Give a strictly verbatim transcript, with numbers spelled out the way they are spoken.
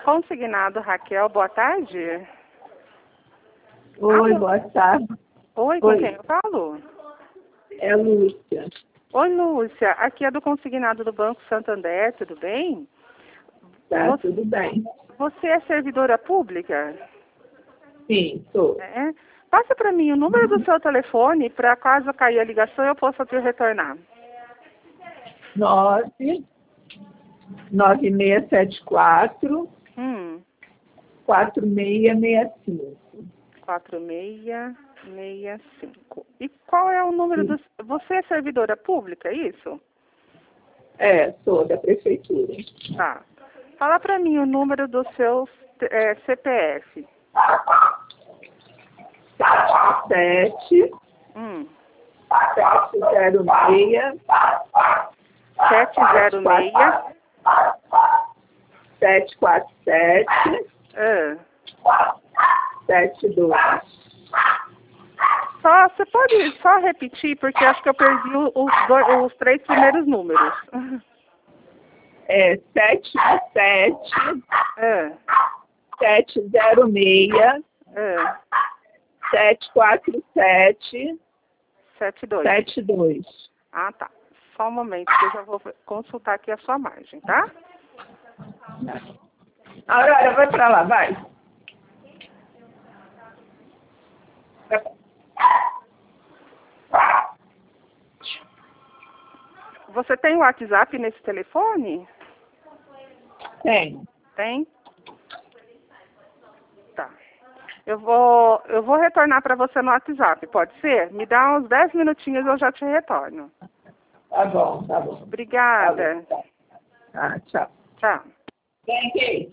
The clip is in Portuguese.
Consignado Raquel, boa tarde. Oi, Alô? boa tarde. Oi, com Oi. quem eu falo? É Lúcia. Oi, Lúcia. Aqui é do Consignado do Banco Santander, tudo bem? Tá, Você, tudo bem. você é servidora pública? Sim, sou. É? Passa para mim o número do seu telefone para caso cair a ligação eu possa te retornar. Nove, nove seis sete quatro, Hum, quatro seis seis cinco. quatro seis seis cinco. E qual é o número do... Você é servidora pública, é isso? É, sou da prefeitura. Tá. Fala para mim o número do seu é, C P F. Sete, Hum, sete zero seis, sete zero seis. sete quatro sete, Ah. sete dois. Só, você pode só repetir, porque acho que eu perdi o- os, dois, os três primeiros números. É sete sete, Ah, sete zero seis, ah, sete quatro sete, sete dois. sete dois. Ah, tá. Só um momento que eu já vou consultar aqui a sua margem, tá? Aurora, vai pra lá, vai. Você tem o WhatsApp nesse telefone? Tem. Tem? Tá. Eu vou, eu vou retornar para você no WhatsApp, pode ser? Me dá uns dez minutinhos e eu já te retorno. Tá bom, tá bom. Obrigada. Tá bom, tá. Ah, tchau. Tchau. Vem aqui.